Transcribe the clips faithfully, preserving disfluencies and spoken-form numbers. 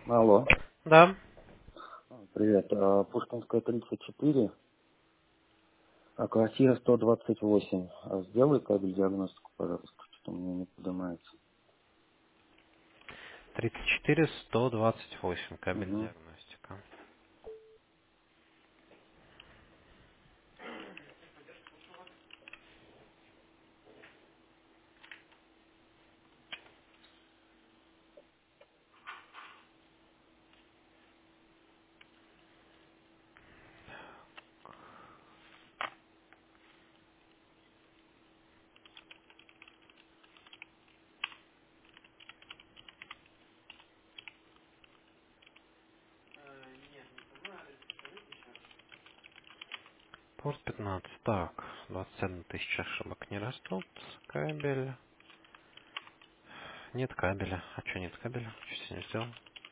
Алло. Да. Привет. А, Пушкинская тридцать четыре, а квартира сто двадцать восемь. А Сделай кабель диагностику, пожалуйста, что-то у меня не поднимается. тридцать четыре сто двадцать восемь. Кабель Угу. диагностика. Порт пятнадцать. Так. двадцать одна тысяча ошибок не растут. Кабель. Нет кабеля. А что нет кабеля? Что сегодня сделал?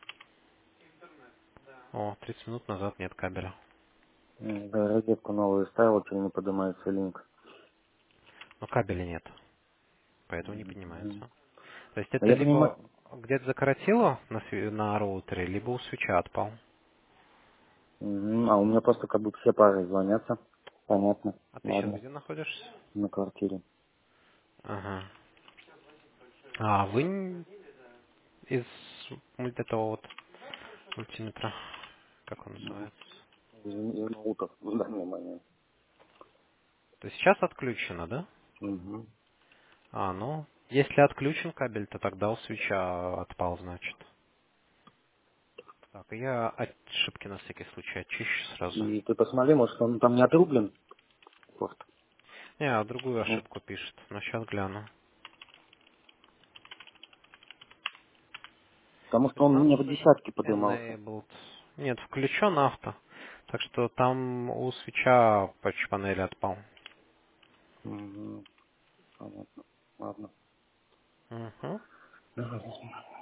О, тридцать минут назад нет кабеля. М, Да, розетку новую ставил, что не поднимается линк. Но кабеля нет. Поэтому не Мгм. поднимается. То есть А это я понимаю. либо где-то закоротило на, сви- на роутере, либо у свеча отпал. Мгм. А у меня просто как будто все пары звонятся. Понятно. А ты сейчас Ладно. где находишься? На квартире. Ага. А, вы н- из мульт- этого вот мультиметра. Как он Мгм. называется? Из из ноутов в данный момент. То есть сейчас отключено, да? Угу. А, ну, если отключен кабель, то тогда у свеча отпал, значит. Так, я ошибки на всякий случай очищу сразу. И ты посмотри, может, он там не отрублен? Порт. Не, а другую Ну, ошибку пишет. Но сейчас гляну. потому что он мне в пятнадцать десятки поднимался. enabled. Нет, включен авто. Так что там у свеча патч панели отпал. Угу. Понятно. Ладно. Угу. Давай.